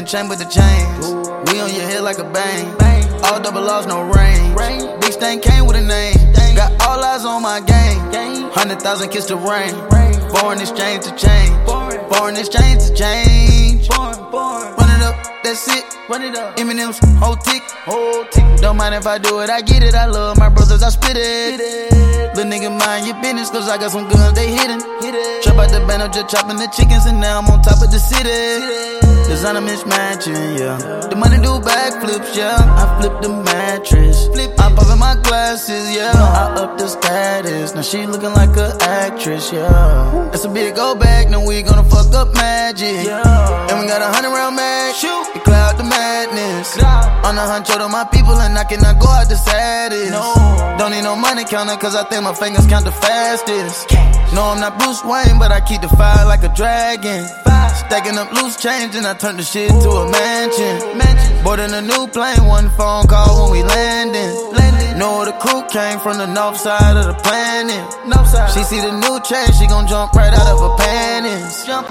chain with the chains. We on your head like a bang. All double laws, no rain. Big stain came with a name. Got all eyes on my game. 100,000 kiss the rain. Foreign exchange to change. Foreign exchange to change. Run it up, that's it. Run it up. Eminem's whole tick. Don't mind if I do it, I get it. I love my brothers, I spit it. Little nigga, mind your business, cause I got some guns, they hidden. Trap out the band, I'm just chopping the chickens, and now I'm on top of the city. Designer mismatching, yeah. The money do backflips, yeah. I flip the mattress. I'm popping my glasses, yeah. I up the status. Now she looking like an actress, yeah. That's a big old bag, now we gonna fuck up magic. And we got 100-round mag. Shoot, we cloud the madness. On the hunt, to my people, and I cannot go out the saddest. Don't need no money counter, cause I think my fingers count the fastest. No, I'm not Bruce Wayne, but I keep the fire like a dragon. Stacking up loose change, and I turn the shit to a mansion. Boarding a new plane, one phone call when we landing. Know the crew came from the north side of the planet. She see the new change, she gon' jump right out of her panties.